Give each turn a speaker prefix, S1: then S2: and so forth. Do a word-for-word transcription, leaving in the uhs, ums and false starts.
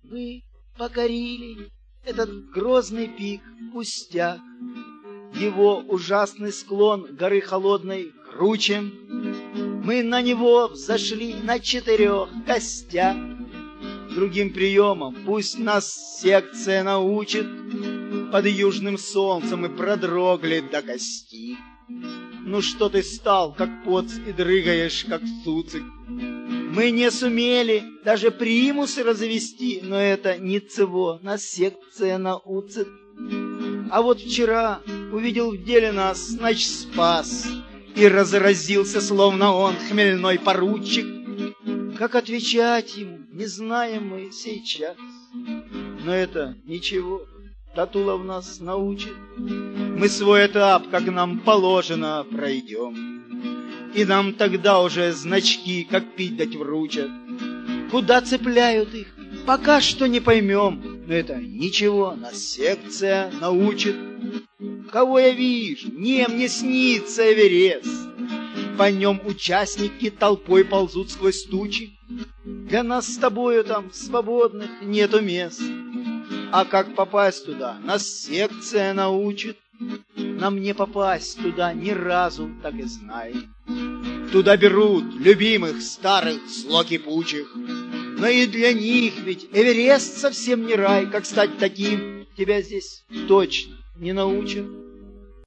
S1: Вы покорили этот грозный пик, пустяк. Его ужасный склон горы холодной круче. Мы на него взошли на четырех костях. Другим приемом пусть нас секция научит. Под южным солнцем мы продрогли до кости. Ну что ты стал, как поц, и дрыгаешь, как цуцик? Мы не сумели даже примусы развести, но это ничего, нас секция научит. А вот вчера увидел в деле нас, значит, спас, и разразился, словно он хмельной поручик. Как отвечать ему, не знаем мы сейчас. Но это ничего, Татулов нас научит. Мы свой этап, как нам положено, пройдем. И нам тогда уже значки, как пить дать, вручат. Куда цепляют их, пока что не поймем. Но это ничего, нас секция научит. Кого я вижу? Не, мне снится Эверест. По нем участники толпой ползут сквозь тучи. Для нас с тобою там свободных нету мест. А как попасть туда, нас секция научит. Нам не попасть туда ни разу, так и знай. Туда берут любимых старых зло кипучих. Но и для них ведь Эверест совсем не рай. Как стать таким, тебя здесь точно не научат.